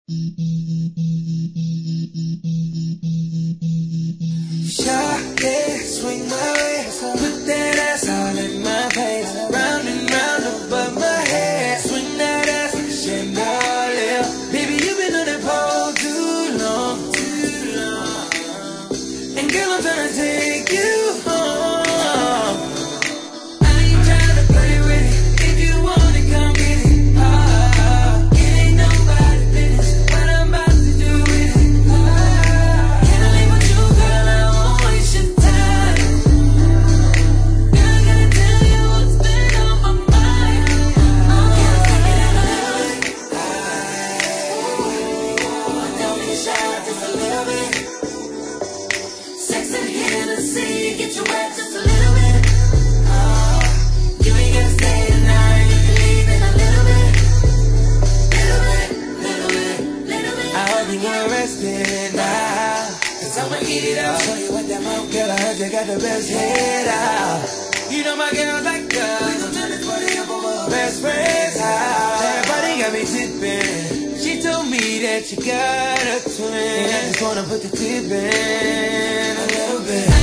Shawty, swing my waist, put that ass all in my face, round and round above my head. Swing that ass like a chandelier. Baby, you've been on that pole too long, and girl, I'm tryna take you home. I ain't tryna play with it. If you want it, come get it. It ain't nobody's business what I'm about to do with it. Can't leave with you, girl, I won't waste your time. Girl, I gotta tell you what's been on my mind. Can't take it out a little bit. Don't be shy, just a little bit. Sex and Hennessy, get you wet just a little bit. You ain't gotta stay tonight, you can leave in a little bit. I hope you get rested now, cause I'ma eat it up. Show you what that mouth, girl, I heard you got the best head out. You know my girls like us, we gon' turn this party up over best friends house. Everybody got me tipping. She told me that you got a twin, and I just wanna put the tip in a little bit.